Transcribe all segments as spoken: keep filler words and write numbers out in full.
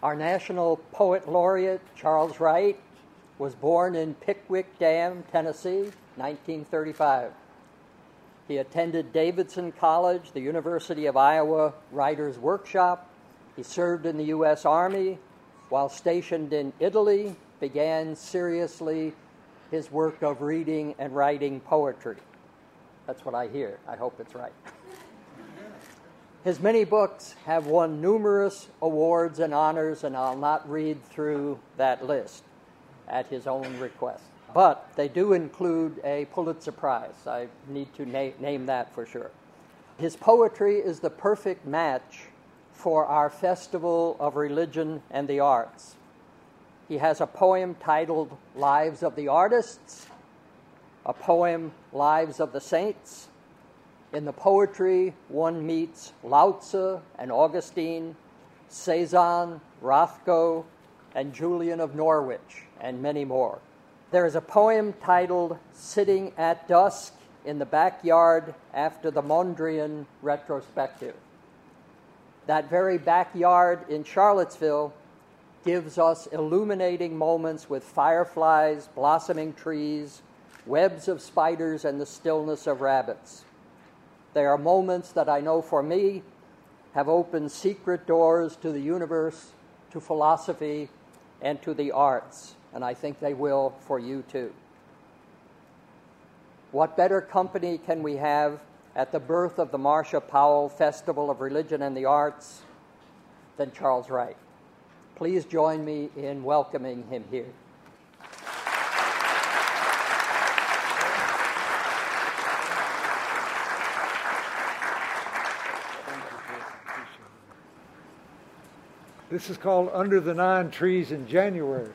Our national poet laureate, Charles Wright, was born in Pickwick Dam, Tennessee, nineteen thirty-five. He attended Davidson College, the University of Iowa Writers' Workshop. He served in the U S Army. While stationed in Italy, began seriously his work of reading and writing poetry. That's what I hear. I hope it's right. His many books have won numerous awards and honors, and I'll not read through that list at his own request. But they do include a Pulitzer Prize. I need to na- name that for sure. His poetry is the perfect match for our Festival of Religion and the Arts. He has a poem titled Lives of the Artists, a poem Lives of the Saints. In the poetry, one meets Lao Tzu and Augustine, Cezanne, Rothko, and Julian of Norwich, and many more. There is a poem titled Sitting at Dusk in the Backyard after the Mondrian retrospective. That very backyard in Charlottesville gives us illuminating moments with fireflies, blossoming trees, webs of spiders, and the stillness of rabbits. They are moments that I know for me have opened secret doors to the universe, to philosophy, and to the arts, and I think they will for you too. What better company can we have at the birth of the Marcia Powell Festival of Religion and the Arts than Charles Wright? Please join me in welcoming him here. This is called Under the Nine Trees in January.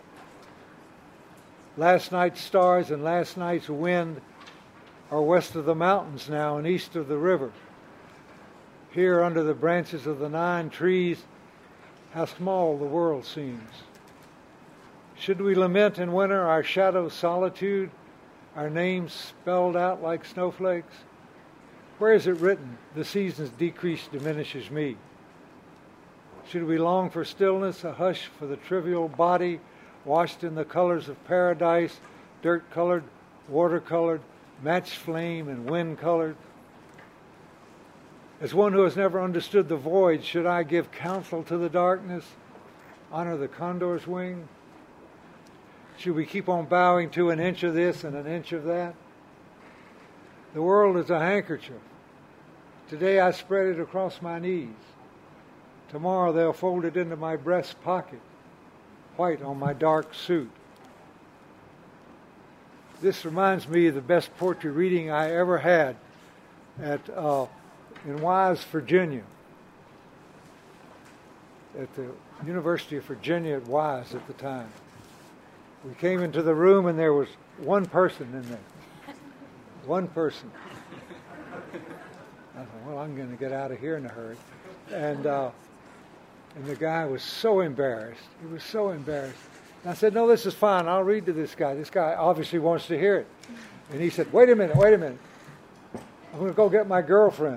Last night's stars and last night's wind are west of the mountains now and east of the river. Here under the branches of the nine trees, how small the world seems. Should we lament in winter our shadow solitude, our names spelled out like snowflakes? Where is it written, the season's decrease diminishes me? Should we long for stillness, a hush for the trivial body washed in the colors of paradise, dirt-colored, water-colored, match flame, and wind-colored? As one who has never understood the void, should I give counsel to the darkness, honor the condor's wing? Should we keep on bowing to an inch of this and an inch of that? The world is a handkerchief. Today I spread it across my knees. Tomorrow they'll fold it into my breast pocket, white on my dark suit. This reminds me of the best poetry reading I ever had at uh, in Wise, Virginia, at the University of Virginia at Wise at the time. We came into the room and there was one person in there. One person. I thought, well, I'm going to get out of here in a hurry. And uh, and the guy was so embarrassed. He was so embarrassed. And I said, no, this is fine. I'll read to this guy. This guy obviously wants to hear it. And he said, wait a minute, wait a minute. I'm going to go get my girlfriend.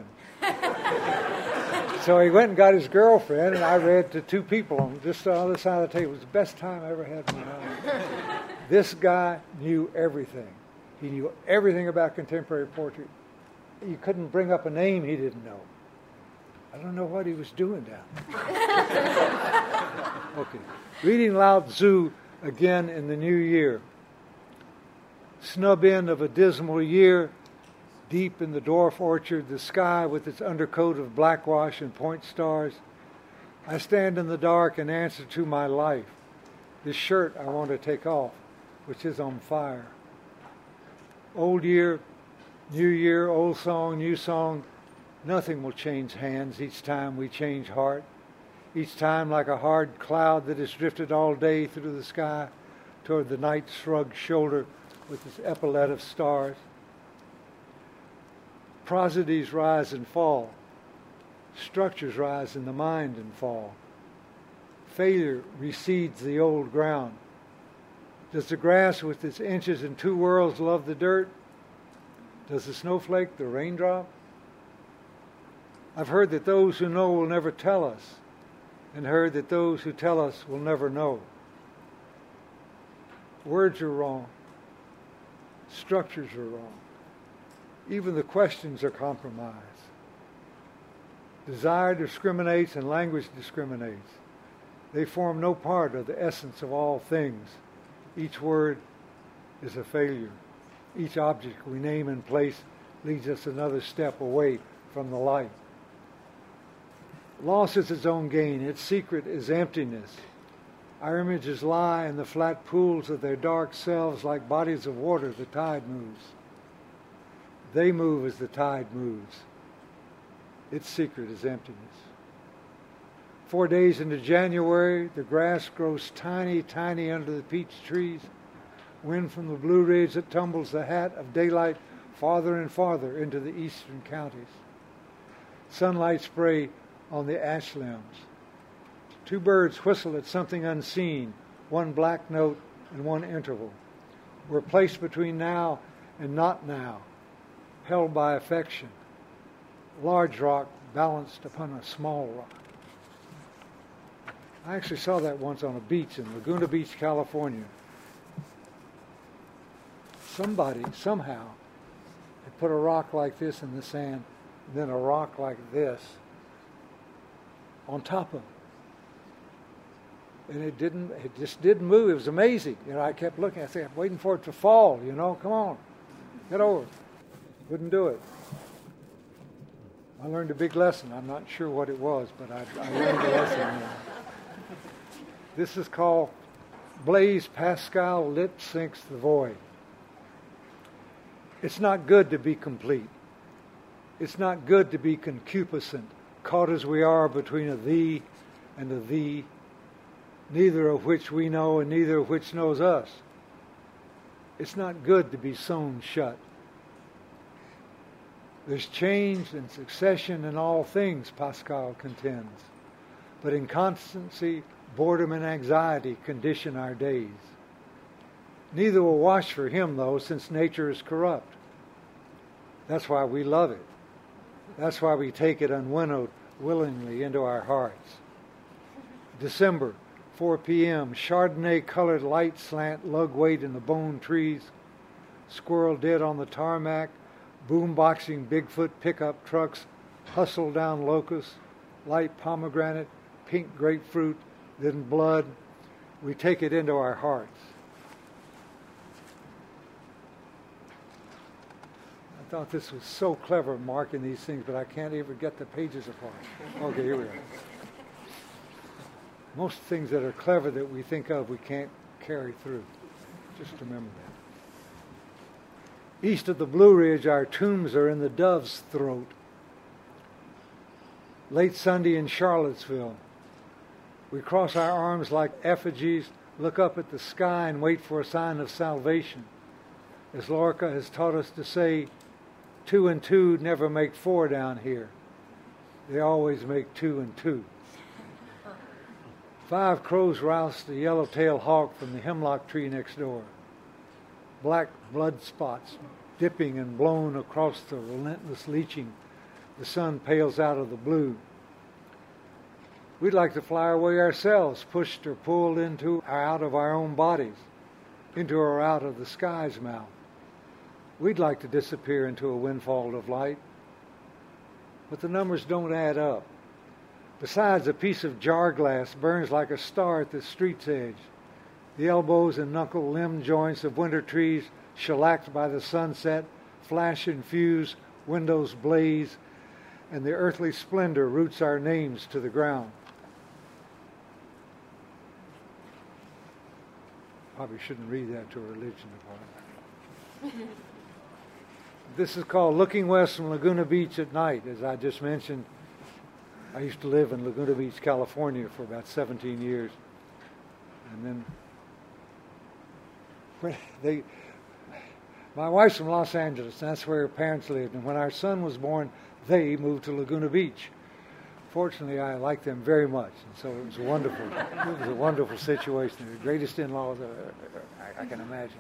So he went and got his girlfriend, and I read to two people on just the other side of the table. It was the best time I ever had in my life. This guy knew everything. He knew everything about contemporary poetry. You couldn't bring up a name he didn't know. I don't know what he was doing down there. Okay. Reading Lao Tzu again in the new year. Snub end of a dismal year. Deep in the dwarf orchard, the sky with its undercoat of blackwash and point stars. I stand in the dark and answer to my life. This shirt I want to take off, which is on fire. Old year, new year, old song, new song. Nothing will change hands each time we change heart. Each time like a hard cloud that has drifted all day through the sky toward the night shrugged shoulder with its epaulet of stars. Prosodies rise and fall. Structures rise in the mind and fall. Failure recedes the old ground. Does the grass with its inches and two worlds love the dirt? Does the snowflake the raindrop? I've heard that those who know will never tell us, and heard that those who tell us will never know. Words are wrong. Structures are wrong. Even the questions are compromised. Desire discriminates and language discriminates. They form no part of the essence of all things. Each word is a failure. Each object we name and place leads us another step away from the light. Loss is its own gain. Its secret is emptiness. Our images lie in the flat pools of their dark selves like bodies of water the tide moves. They move as the tide moves. Its secret is emptiness. Four days into January, the grass grows tiny, tiny under the peach trees. Wind from the Blue Ridge that tumbles the hat of daylight farther and farther into the eastern counties. Sunlight spray on the ash limbs. Two birds whistle at something unseen, one black note and one interval. We're placed between now and not now, held by affection. Large rock balanced upon a small rock. I actually saw that once on a beach in Laguna Beach, California. Somebody, somehow, had put a rock like this in the sand, and then a rock like this on top of it. And it didn't, it just didn't move. It was amazing. You know, I kept looking. I said, I'm waiting for it to fall, you know. Come on, get over it. Wouldn't do it. I learned a big lesson. I'm not sure what it was, but I, I learned a lesson. This is called Blaise Pascal Lip Syncs the Void. It's not good to be complete. It's not good to be concupiscent, caught as we are between a thee and a thee, neither of which we know and neither of which knows us. It's not good to be sewn shut. There's change and succession in all things, Pascal contends. But inconstancy, boredom, and anxiety condition our days. Neither will wash for him, though, since nature is corrupt. That's why we love it. That's why we take it unwinnowed willingly into our hearts. December, four p.m., Chardonnay-colored light slant lug weight in the bone trees, squirrel dead on the tarmac, boomboxing Bigfoot pickup trucks hustle down locusts, light pomegranate, pink grapefruit, then blood. We take it into our hearts. I thought this was so clever marking these things, but I can't even get the pages apart. Okay, here we are. Most things that are clever that we think of, we can't carry through. Just remember that. East of the Blue Ridge, our tombs are in the dove's throat. Late Sunday in Charlottesville, we cross our arms like effigies, look up at the sky and wait for a sign of salvation. As Lorca has taught us to say, two and two never make four down here. They always make two and two. Five crows roused the yellow-tailed hawk from the hemlock tree next door. Black blood spots dipping and blown across the relentless leaching. The sun pales out of the blue. We'd like to fly away ourselves, pushed or pulled into or out of our own bodies, into or out of the sky's mouth. We'd like to disappear into a windfall of light. But the numbers don't add up. Besides, a piece of jar glass burns like a star at the street's edge. The elbows and knuckle limb joints of winter trees, shellacked by the sunset, flash and fuse, windows blaze, and the earthly splendor roots our names to the ground. Probably shouldn't read that to a religion department. This is called Looking West from Laguna Beach at Night. As I just mentioned, I used to live in Laguna Beach, California for about seventeen years. And then when they, my wife's from Los Angeles, and that's where her parents lived. And when our son was born, they moved to Laguna Beach. Fortunately, I liked them very much, and so it was wonderful. It was a wonderful situation. They're the greatest in-laws I, I can imagine.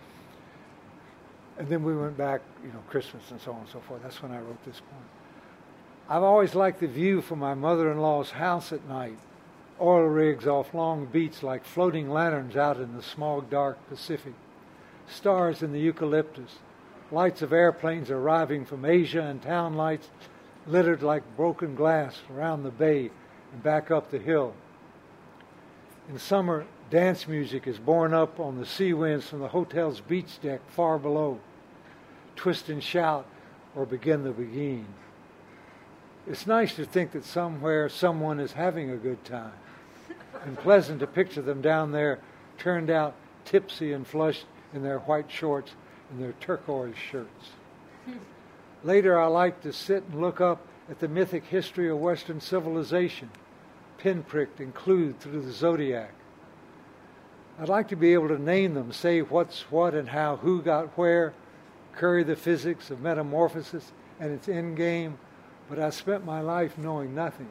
And then we went back, you know, Christmas and so on and so forth. That's when I wrote this poem. I've always liked the view from my mother-in-law's house at night. oil rigs off long beats like floating lanterns out in the smog dark Pacific, stars in the eucalyptus, lights of airplanes arriving from Asia, and town lights littered like broken glass around the bay and back up the hill. In summer, dance music is borne up on the sea winds from the hotel's beach deck far below. Twist and shout or begin the begin. It's nice to think that somewhere someone is having a good time, and pleasant to picture them down there turned out tipsy and flushed in their white shorts and their turquoise shirts. Later, I like to sit and look up at the mythic history of Western civilization, pinpricked and clued through the zodiac. I'd like to be able to name them, say what's what and how who got where, curry the physics of metamorphosis and its end game, but I spent my life knowing nothing.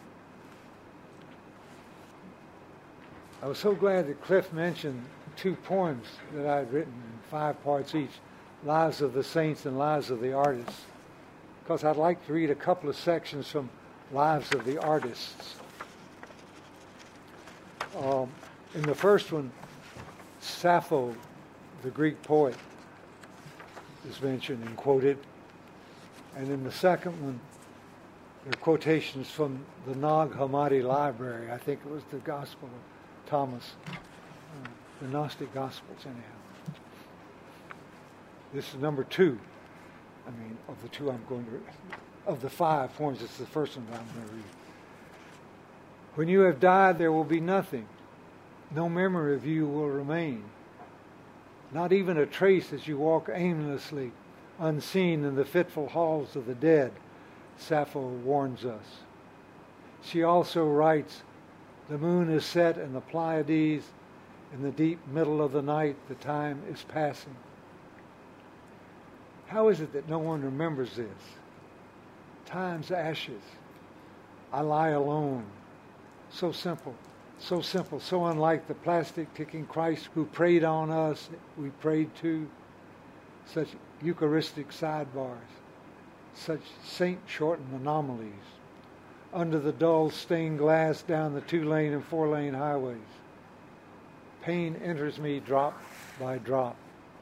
I was so glad that Cliff mentioned two poems that I had written in five parts each, Lives of the Saints and Lives of the Artists, because I'd like to read a couple of sections from Lives of the Artists. Um, in the first one, Sappho, the Greek poet, is mentioned and quoted. And in the second one, there are quotations from the Nag Hammadi Library. I think it was the Gospel of Thomas, uh, the Gnostic Gospels, anyhow. This is number two. I mean, of the two I'm going to read. Of the five poems, it's the first one that I'm going to read. When you have died, there will be nothing. No memory of you will remain. Not even a trace as you walk aimlessly, unseen in the fitful halls of the dead, Sappho warns us. She also writes, the moon is set in the Pleiades. In the deep middle of the night, the time is passing. How is it that no one remembers this? Time's ashes. I lie alone. So simple, so simple, so unlike the plastic ticking Christ who prayed on us, we prayed to. Such Eucharistic sidebars, such saint-shortened anomalies. Under the dull stained glass down the two-lane and four-lane highways. Pain enters me drop by drop.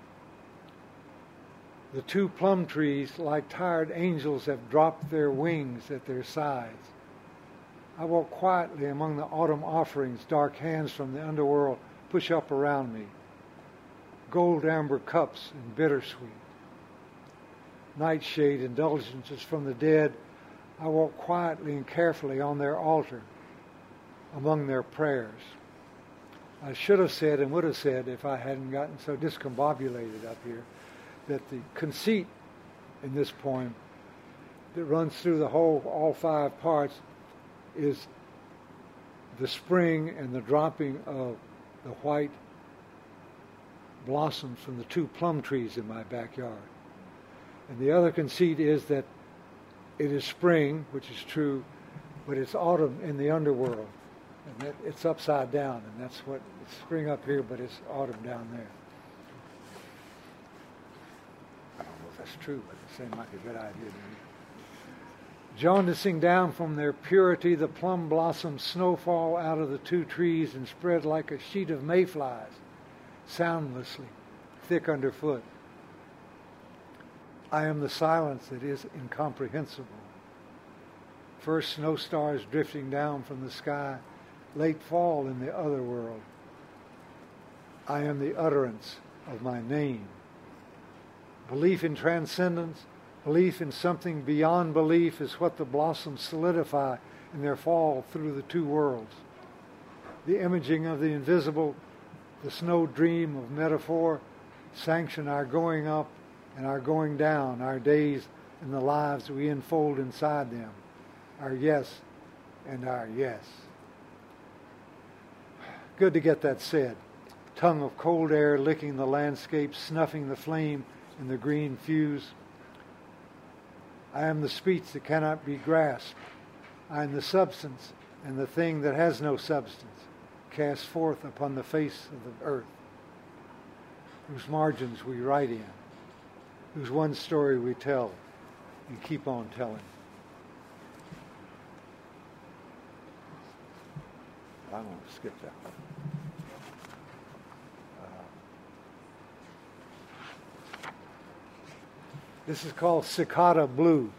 The two plum trees, like tired angels, have dropped their wings at their sides. I walk quietly among the autumn offerings, dark hands from the underworld push up around me. Gold amber cups and bittersweet. Nightshade indulgences from the dead, I walk quietly and carefully on their altar, among their prayers. I should have said and would have said, if I hadn't gotten so discombobulated up here, that the conceit in this poem that runs through the whole, all five parts, is the spring and the dropping of the white blossoms from the two plum trees in my backyard. And the other conceit is that it is spring, which is true, but it's autumn in the underworld. And that it's upside down, and that's what, it's spring up here, but it's autumn down there. I don't know if that's true, but it seems like a good idea to me. Jaundicing down from their purity, the plum blossoms snowfall out of the two trees and spread like a sheet of mayflies, soundlessly, thick underfoot. I am the silence that is incomprehensible. First snow stars drifting down from the sky, late fall in the other world. I am the utterance of my name. Belief in transcendence, belief in something beyond belief is what the blossoms solidify in their fall through the two worlds. The imaging of the invisible, the snow dream of metaphor, sanction our going up and our going down, our days and the lives we enfold inside them, our yes and our yes. Good to get that said. Tongue of cold air licking the landscape, snuffing the flame in the green fuse. I am the speech that cannot be grasped. I am the substance and the thing that has no substance, cast forth upon the face of the earth, whose margins we write in, whose one story we tell and keep on telling. I'm going to skip that one. Uh, this is called Cicada Blue.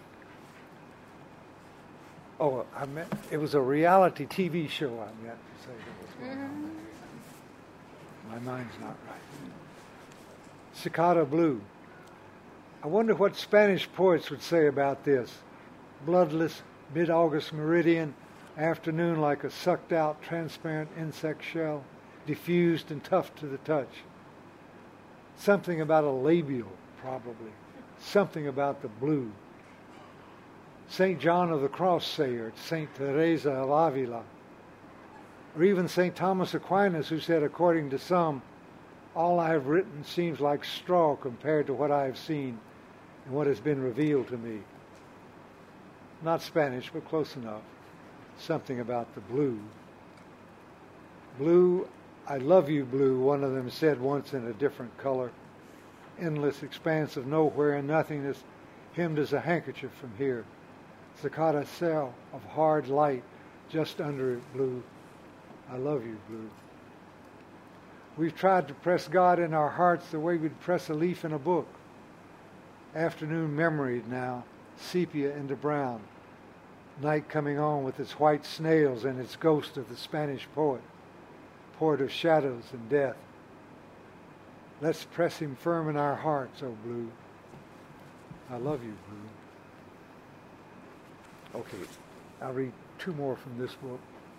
Oh, I meant it was a reality T V show. I meant to say that was going on there. My mind's not right. Cicada Blue. I wonder what Spanish poets would say about this. Bloodless, mid-August meridian, afternoon like a sucked-out, transparent insect shell, diffused and tough to the touch. Something about a labial, probably. Something about the blue. Saint John of the Cross sayer, Saint Teresa of Avila, or even Saint Thomas Aquinas, who said, according to some, all I have written seems like straw compared to what I have seen and what has been revealed to me. Not Spanish, but close enough. Something about the blue. Blue, I love you, blue, one of them said once in a different color. Endless expanse of nowhere and nothingness, hemmed as a handkerchief from here. Cicada cell of hard light just under it, blue. I love you, blue. We've tried to press God in our hearts the way we'd press a leaf in a book. Afternoon memoried now, sepia into brown. Night coming on with its white snails and its ghost of the Spanish poet, poet of shadows and death. Let's press him firm in our hearts, oh blue. I love you, blue. Okay, I'll read two more from this book.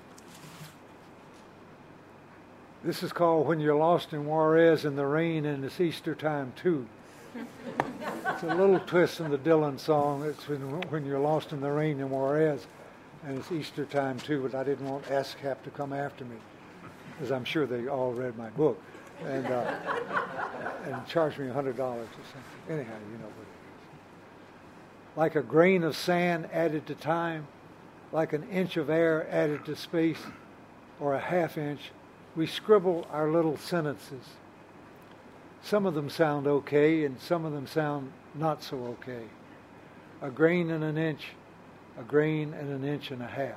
This is called When You're Lost in Juarez in the Rain, and it's Easter time too. It's a little twist in the Dylan song. It's when, when you're lost in the rain in Juarez, and it's Easter time too, but I didn't want ASCAP to come after me, because I'm sure they all read my book, and uh, and charged me one hundred dollars or something. Anyhow, you know what it is. Like a grain of sand added to time, like an inch of air added to space, or a half inch, we scribble our little sentences. Some of them sound okay, and some of them sound not so okay. A grain and an inch, a grain and an inch and a half.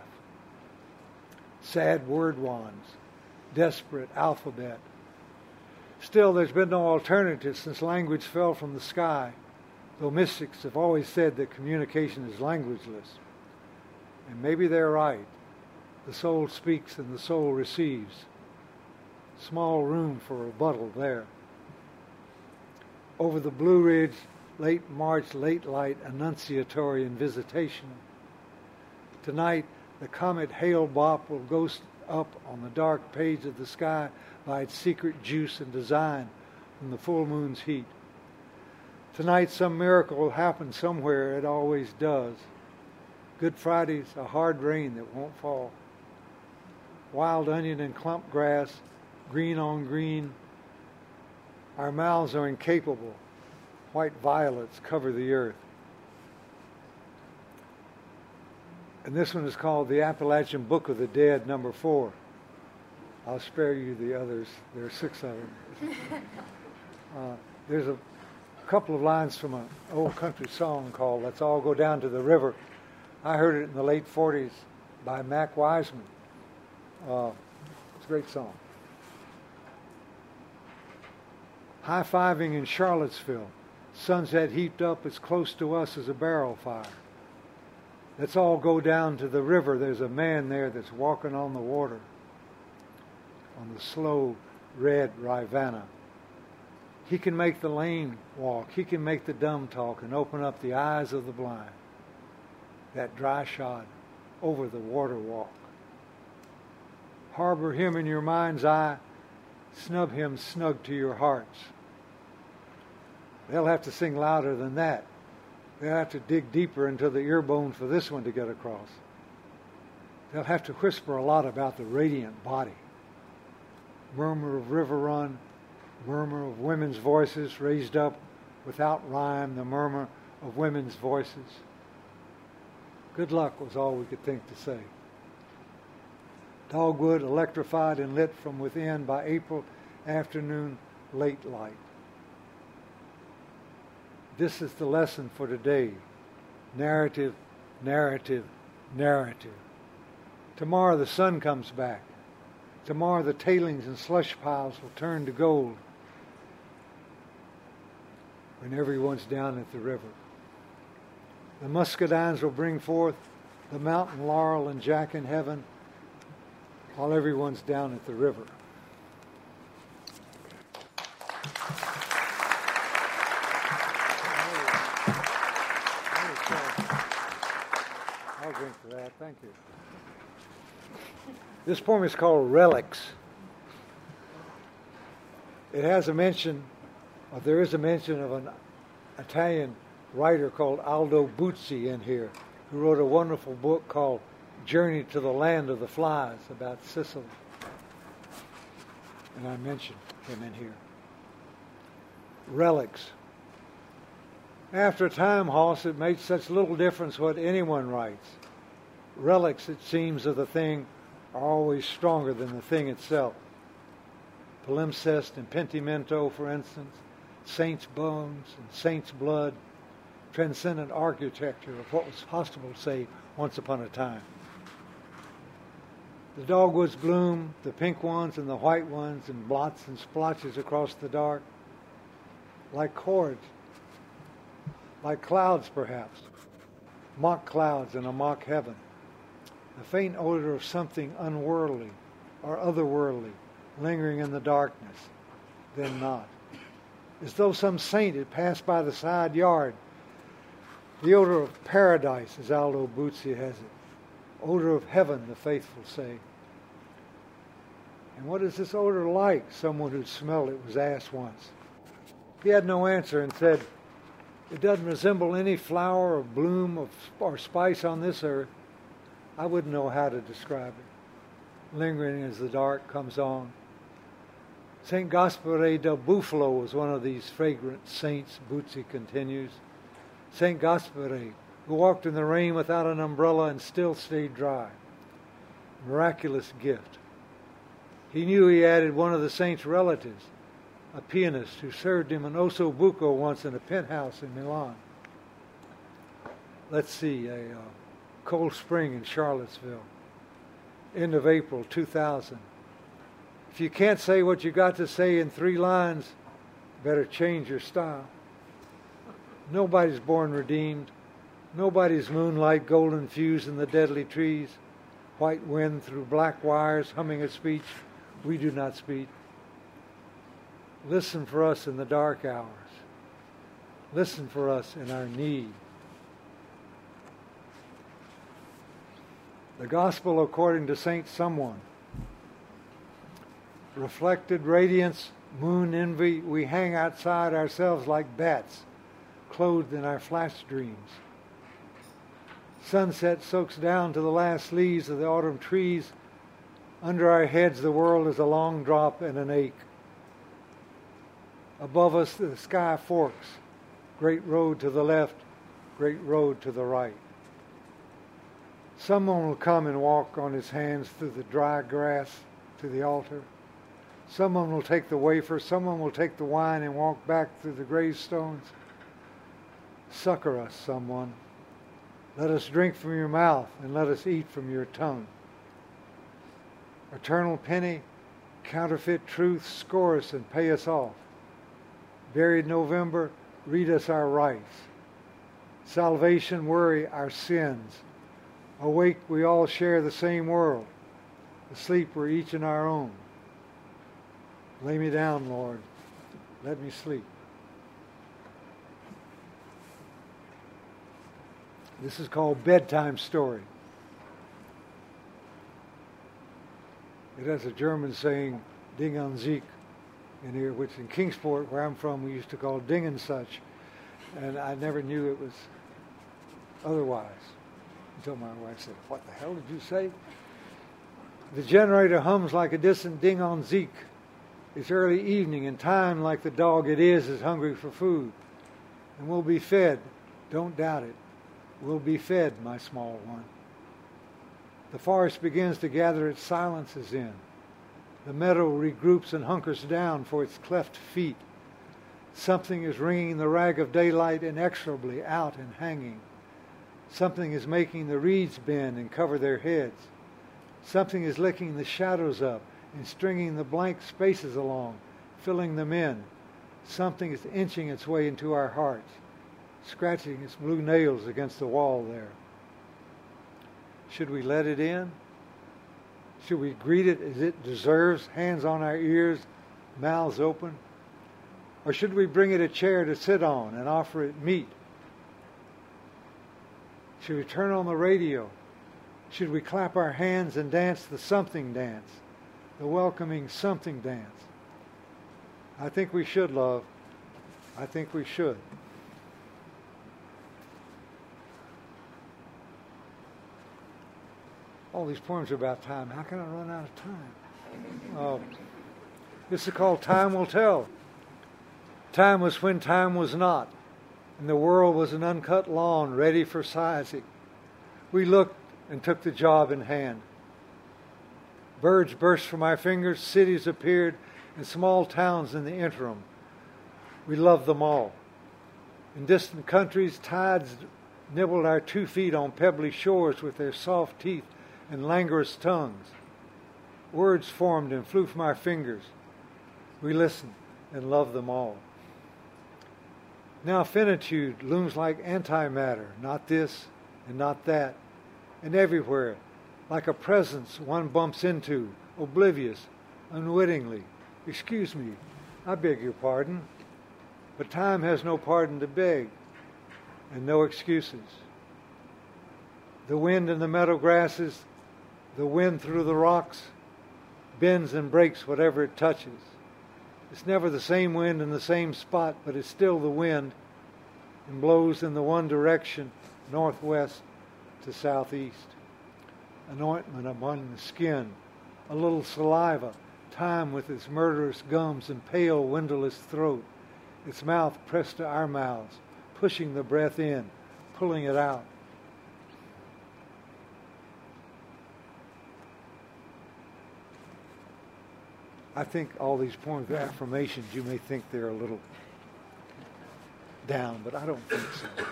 Sad word wands, desperate alphabet. Still, there's been no alternative since language fell from the sky, though mystics have always said that communication is languageless. And maybe they're right. The soul speaks and the soul receives. Small room for rebuttal there. Over the Blue Ridge, late March, late light, annunciatory and visitational. Tonight, the comet Hale-Bopp will ghost up on the dark page of the sky by its secret juice and design from the full moon's heat. Tonight, some miracle will happen somewhere. It always does. Good Friday's a hard rain that won't fall. Wild onion and clump grass, green on green. Our mouths are incapable. White violets cover the earth. And this one is called The Appalachian Book of the Dead, number four. I'll spare you the others. There are six of them. uh, there's a couple of lines from an old country song called Let's All Go Down to the River. I heard it in the late forties by Mac Wiseman. Uh, it's a great song. High-fiving in Charlottesville. Sunset heaped up as close to us as a barrel fire. Let's all go down to the river. There's a man there that's walking on the water, on the slow, red Rivanna. He can make the lame walk. He can make the dumb talk and open up the eyes of the blind. That dry shod over the water walk. Harbor him in your mind's eye. Snub him snug to your hearts. They'll have to sing louder than that. They'll have to dig deeper into the ear bone for this one to get across. They'll have to whisper a lot about the radiant body. Murmur of river run, murmur of women's voices raised up without rhyme, the murmur of women's voices. Good luck was all we could think to say. Dogwood electrified and lit from within by April afternoon late light. This is the lesson for today. Narrative, narrative, narrative. Tomorrow the sun comes back. Tomorrow the tailings and slush piles will turn to gold when everyone's down at the river. The muscadines will bring forth the mountain laurel and jack in heaven while everyone's down at the river. I'll drink to that. Thank you. This poem is called Relics. It has a mention, or there is a mention of an Italian writer called Aldo Buzzi in here, who wrote a wonderful book called Journey to the Land of the Flies about Sicily. And I mentioned him in here. Relics. After time, Hoss, it makes such little difference what anyone writes. Relics, it seems, of the thing are always stronger than the thing itself. Palimpsest and pentimento, for instance, saints' bones and saints' blood, transcendent architecture of what was possible to say once upon a time. The dogwoods bloom, the pink ones and the white ones, in blots and splotches across the dark, like chords, like clouds perhaps, mock clouds in a mock heaven. The faint odor of something unworldly or otherworldly lingering in the darkness, then not. As though some saint had passed by the side yard. The odor of paradise, as Aldo Buzzi has it. Odor of heaven, the faithful say. And what is this odor like? Someone who smelled it was asked once. He had no answer and said, it doesn't resemble any flower or bloom of, or spice on this earth. I wouldn't know how to describe it. Lingering as the dark comes on. Saint Gaspare del Bufalo was one of these fragrant saints, Buzzi continues. Saint Gaspare, who walked in the rain without an umbrella and still stayed dry. Miraculous gift. He knew he added one of the saint's relatives, a pianist who served him an osso buco once in a penthouse in Milan. Let's see, a uh, cold spring in Charlottesville, end of April two thousand. If you can't say what you got to say in three lines, better change your style. Nobody's born redeemed. Nobody's moonlight golden fused in the deadly trees. White wind through black wires humming a speech we do not speak. Listen for us in the dark hours. Listen for us in our need. The Gospel according to Saint Someone. Reflected radiance, moon envy, we hang outside ourselves like bats, clothed in our flash dreams. Sunset soaks down to the last leaves of the autumn trees. Under our heads the world is a long drop and an ache. Above us the sky forks, great road to the left, great road to the right. Someone will come and walk on his hands through the dry grass to the altar. Someone will take the wafer, someone will take the wine and walk back through the gravestones. Succor us, someone. Let us drink from your mouth and let us eat from your tongue. Eternal penny, counterfeit truth, score us and pay us off. Buried November, read us our rights. Salvation, worry our sins. Awake, we all share the same world. Asleep, we're each in our own. Lay me down, Lord. Let me sleep. This is called Bedtime Story. It has a German saying, Ding an sich, in here, which in Kingsport, where I'm from, we used to call Ding and such. And I never knew it was otherwise until my wife said, what the hell did you say? The generator hums like a distant ding on Zeke. It's early evening, and time, like the dog it is, is hungry for food. And we'll be fed. Don't doubt it. We'll be fed, my small one. The forest begins to gather its silences in. The meadow regroups and hunkers down for its cleft feet. Something is wringing the rag of daylight inexorably out and hanging. Something is making the reeds bend and cover their heads. Something is licking the shadows up and stringing the blank spaces along, filling them in. Something is inching its way into our hearts, scratching its blue nails against the wall there. Should we let it in? Should we greet it as it deserves, hands on our ears, mouths open? Or should we bring it a chair to sit on and offer it meat? Should we turn on the radio? Should we clap our hands and dance the something dance, the welcoming something dance? I think we should, love. I think we should. All these poems are about time. How can I run out of time? Oh, this is called Time Will Tell. Time was when time was not, and the world was an uncut lawn ready for sizing. We looked and took the job in hand. Birds burst from our fingers, cities appeared, and small towns in the interim. We loved them all. In distant countries, tides nibbled our two feet on pebbly shores with their soft teeth and languorous tongues. Words formed and flew from our fingers. We listened and loved them all. Now finitude looms like antimatter, not this and not that, and everywhere, like a presence one bumps into, oblivious, unwittingly. Excuse me, I beg your pardon, but time has no pardon to beg, and no excuses. The wind in the meadow grasses, the wind through the rocks, bends and breaks whatever it touches. It's never the same wind in the same spot, but it's still the wind and blows in the one direction, northwest to southeast. An ointment upon the skin, a little saliva, time with its murderous gums and pale, windowless throat, its mouth pressed to our mouths, pushing the breath in, pulling it out. I think all these poems of affirmations, you may think they're a little down, but I don't think so.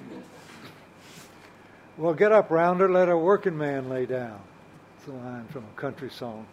Well, get up, rounder, let a working man lay down. It's a line from a country song.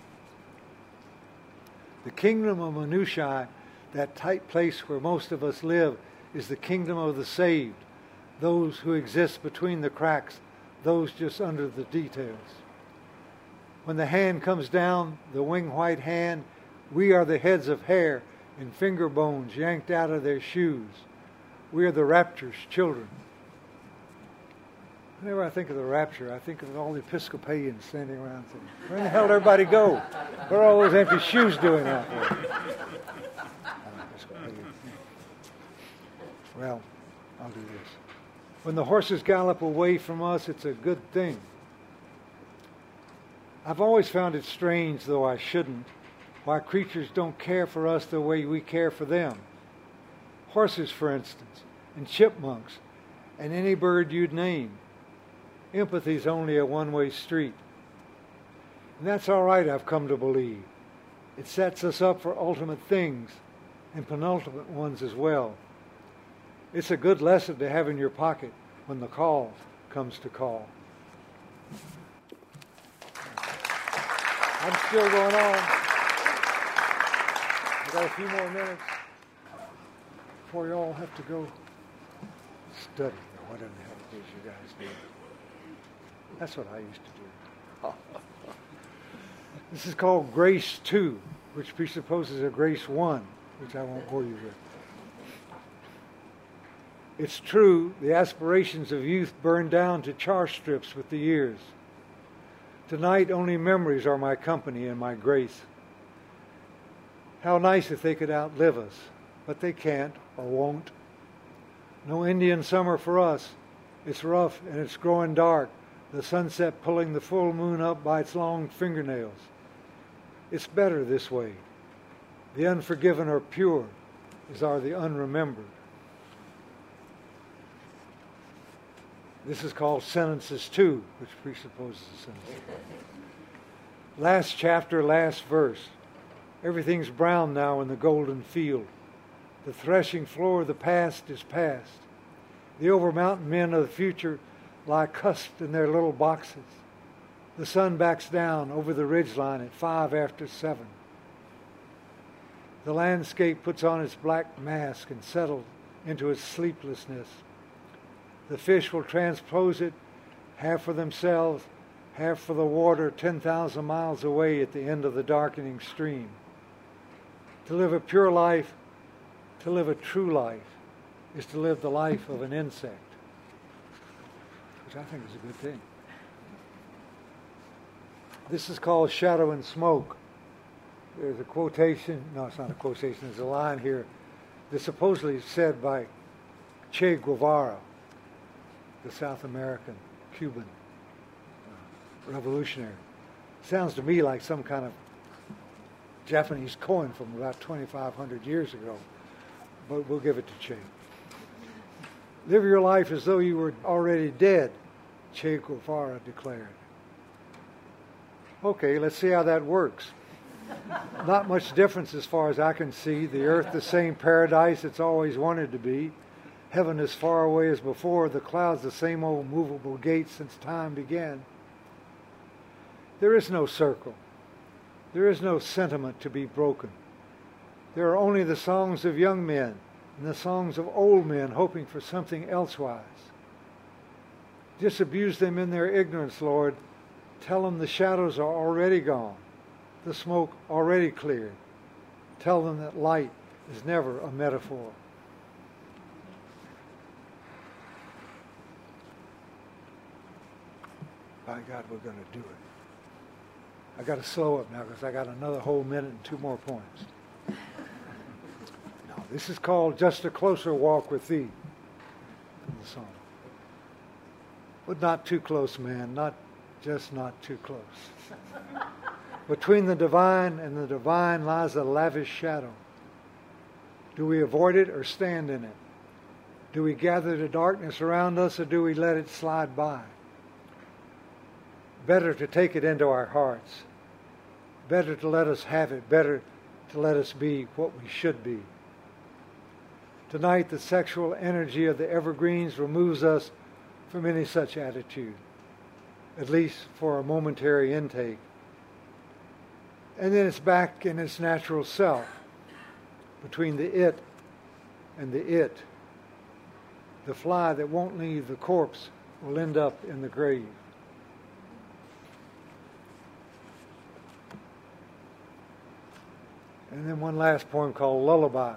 The kingdom of minutiae, that tight place where most of us live, is the kingdom of the saved, those who exist between the cracks, those just under the details. When the hand comes down, the wing-white hand, we are the heads of hair and finger bones yanked out of their shoes. We are the rapture's children. Whenever I think of the rapture, I think of all the Episcopalians standing around saying, where in the hell did everybody go? What are all those empty shoes doing out there? Well, I'll do this. When the horses gallop away from us, it's a good thing. I've always found it strange, though I shouldn't, why creatures don't care for us the way we care for them. Horses, for instance, and chipmunks, and any bird you'd name. Empathy's only a one-way street. And that's all right, I've come to believe. It sets us up for ultimate things, and penultimate ones as well. It's a good lesson to have in your pocket when the call comes to call. I'm still going on. I've got a few more minutes before you all have to go study or whatever the hell it is you guys do. That's what I used to do. This is called Grace two, which presupposes a Grace one, which I won't bore you with. It's true, the aspirations of youth burn down to char strips with the years. Tonight, only memories are my company and my grace. How nice if they could outlive us, but they can't or won't. No Indian summer for us. It's rough and it's growing dark, the sunset pulling the full moon up by its long fingernails. It's better this way. The unforgiven are pure, as are the unremembered. This is called Sentences two, which presupposes a sentence. Last chapter, last verse. Everything's brown now in the golden field. The threshing floor of the past is past. The over-mountain men of the future lie cusped in their little boxes. The sun backs down over the ridgeline at five after seven. The landscape puts on its black mask and settles into its sleeplessness. The fish will transpose it, half for themselves, half for the water ten thousand miles away at the end of the darkening stream. To live a pure life, to live a true life, is to live the life of an insect, which I think is a good thing. This is called Shadow and Smoke. There's a quotation, no, it's not a quotation, there's a line here that's supposedly said by Che Guevara, the South American Cuban uh, revolutionary. Sounds to me like some kind of Japanese koan from about twenty-five hundred years ago, but we'll give it to Che. Live your life as though you were already dead, Che Guevara declared. Okay, let's see how that works. Not much difference as far as I can see. The earth the same paradise it's always wanted to be. Heaven as far away as before. The clouds the same old movable gate since time began. There is no circle. There is no sentiment to be broken. There are only the songs of young men and the songs of old men hoping for something elsewise. Disabuse them in their ignorance, Lord. Tell them the shadows are already gone, the smoke already cleared. Tell them that light is never a metaphor. By God, we're going to do it. I got to slow up now because I got another whole minute and two more points. Now, this is called Just a Closer Walk with Thee from the song. But not too close, man. Not just not too close. Between the divine and the divine lies a lavish shadow. Do we avoid it or stand in it? Do we gather the darkness around us or do we let it slide by? Better to take it into our hearts. Better to let us have it. Better to let us be what we should be. Tonight, the sexual energy of the evergreens removes us from any such attitude, at least for a momentary intake. And then it's back in its natural self, between the it and the it. The fly that won't leave the corpse will end up in the grave. And then one last poem called Lullaby.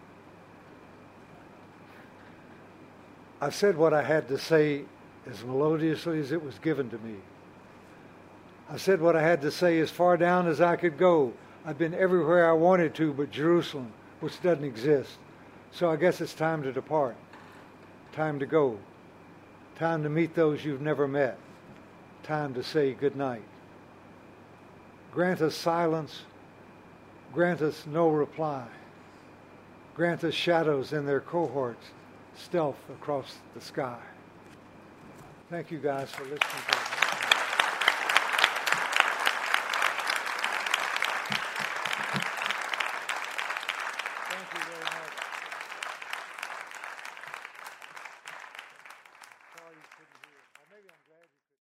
I've said what I had to say as melodiously as it was given to me. I said what I had to say as far down as I could go. I've been everywhere I wanted to but Jerusalem, which doesn't exist. So I guess it's time to depart. Time to go. Time to meet those you've never met. Time to say goodnight. Grant us silence. Grant us no reply. Grant us shadows in their cohorts, stealth across the sky. Thank you guys for listening to us.